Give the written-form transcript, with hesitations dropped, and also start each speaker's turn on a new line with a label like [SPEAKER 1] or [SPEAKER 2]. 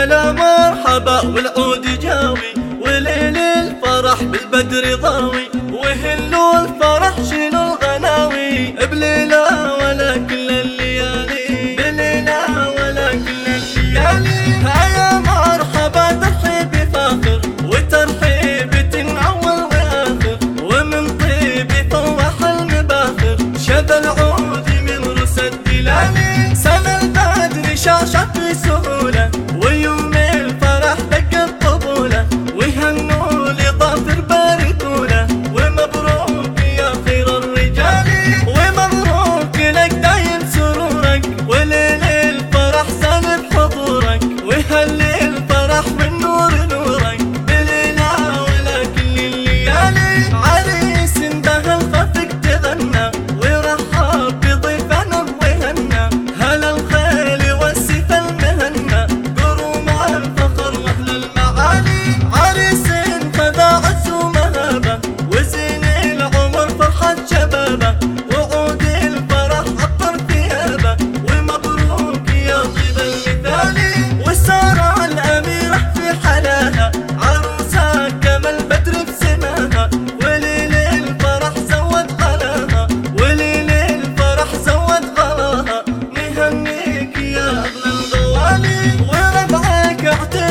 [SPEAKER 1] هلا مرحبا والعود جاوي، وليل الفرح بالبدر ضاوي، وهلوا الفرح شيلوا الغناوي، بليلة ولا كل الليالي، بليلة ولا كل الليالي. هيا مرحبا ترحيبي فاخر، وترحيبي تنعول واخر، ومن طيبي فوح المباخر، شذا العود من رس الدلالي. سنة البدر شاشت بسهولة، ويوم الفرح دق الطبولة، ويهنوا لظافر باركوله، ومبروك يا خير الرجال، ومبروك لك دايم سرورك، وليل الفرح سالب حضورك، ويهلي الفرح من نور نورك، بليلة ولا كل الليالي. عريس به الخفق تغنى، ورحب بضيفنا وهنا، هلا الخيل والسيف المهنى، قروم الفخر واهل المعالي. عريس خذا عز ومهابه، وزين العمر فرحة شبابه، وعود الفرح عطر ثيابه، ومبروك يا طيب المثالي. وسارة الأميرة في حلاها، عروسة كما البدر في سماها، وليل الفرح زود غلاها، وليل الفرح زود غلاها. نهنيك يا أغلى الغوالي، وربعك